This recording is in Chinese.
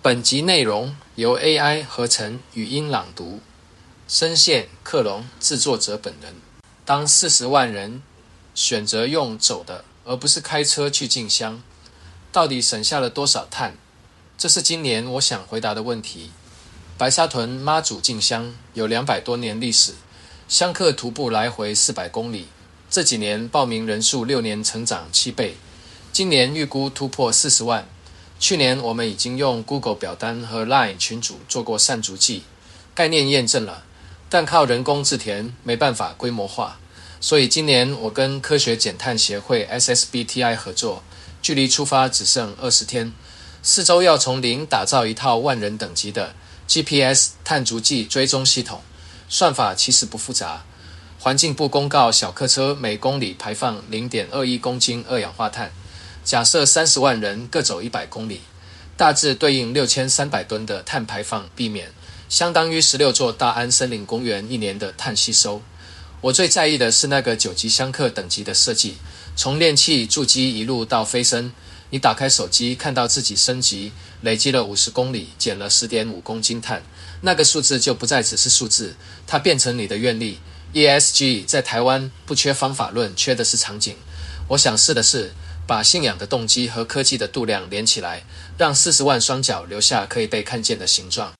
本集内容由 AI 合成语音朗读，声线克隆制作者本人。当40万人选择用走的而不是开车去进香，到底省下了多少碳？这是今年我想回答的问题。白沙屯妈祖进香有200多年历史，香客徒步来回400公里，这几年报名人数6年成长7倍，今年预估突破40万。去年我们已经用 Google 表单和 LINE 群组做过散逐计，概念验证了，但靠人工自填没办法规模化，所以今年我跟科学减碳协会 SSBTI 合作，距离出发只剩20天，4周要从零打造一套万人等级的 GPS 碳足迹追踪系统。算法其实不复杂，环境部公告小客车每公里排放 0.21 公斤二氧化碳，假设30万人各走100公里，大致对应6300吨的碳排放避免，相当于16座大安森林公园1年的碳吸收。我最在意的是那个9级香客等级的设计，从练气筑基一路到飞升，你打开手机看到自己升级，累积了50公里，减了 10.5 公斤碳，那个数字就不再只是数字，它变成你的愿力。ESG 在台湾不缺方法论，缺的是场景。我想试的是把信仰的动机和科技的度量连起来，让40万双脚留下可以被看见的形状。